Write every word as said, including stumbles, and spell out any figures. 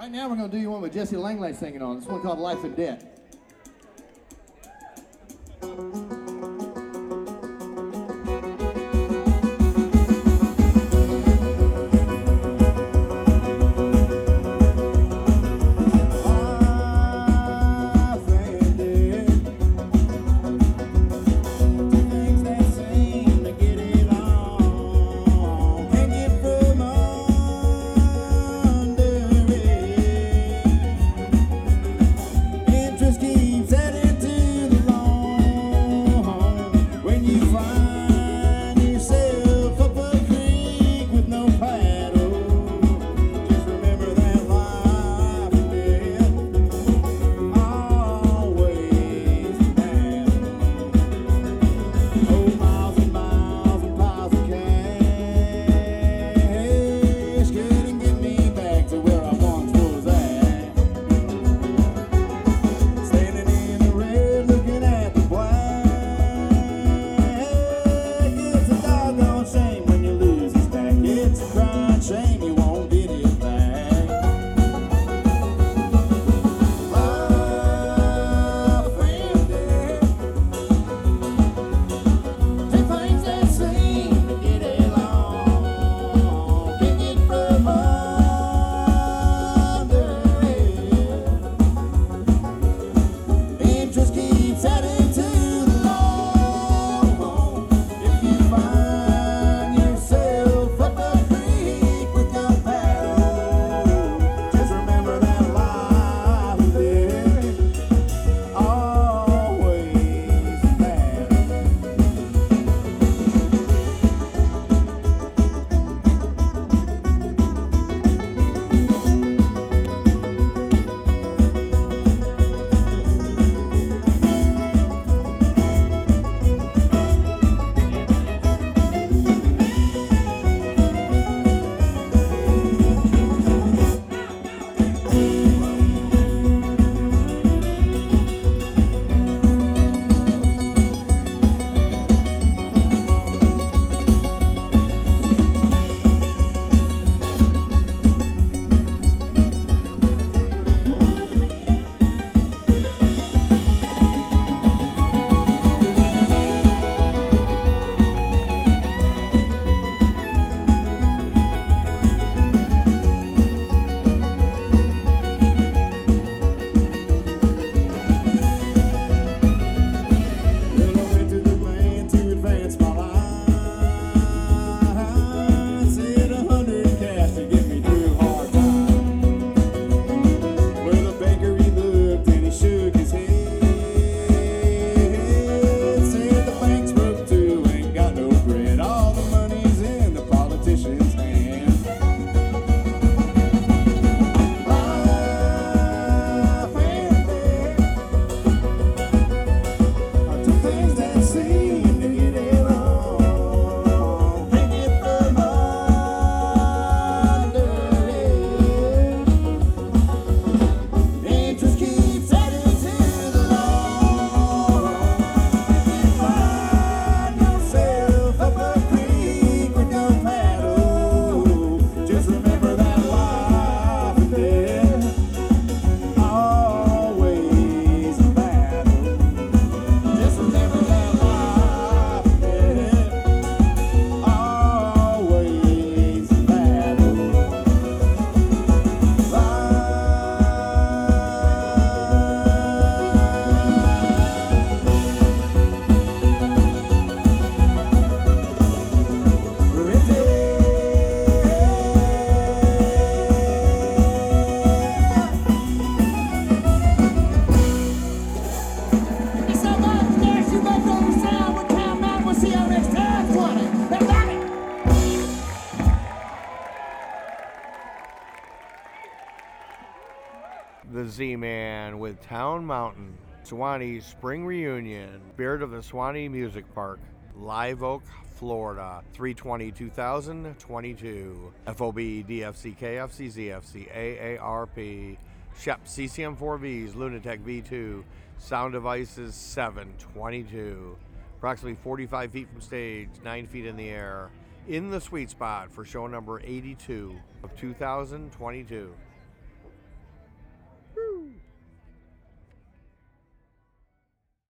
Right now we're going to do you one with Jesse Langley singing on. This one called Life and Debt. The Z-Man with Town Mountain, Suwannee Spring Reunion, Spirit of the Suwannee Music Park, Live Oak, Florida, three twenty two thousand twenty-two, F O B, D F C, K F C, Z F C, A A R P, Shep, C C M four Vs, Lunatech V two, Sound Devices seven twenty-two, approximately forty-five feet from stage, nine feet in the air, in the sweet spot for show number eighty-two of two thousand twenty-two.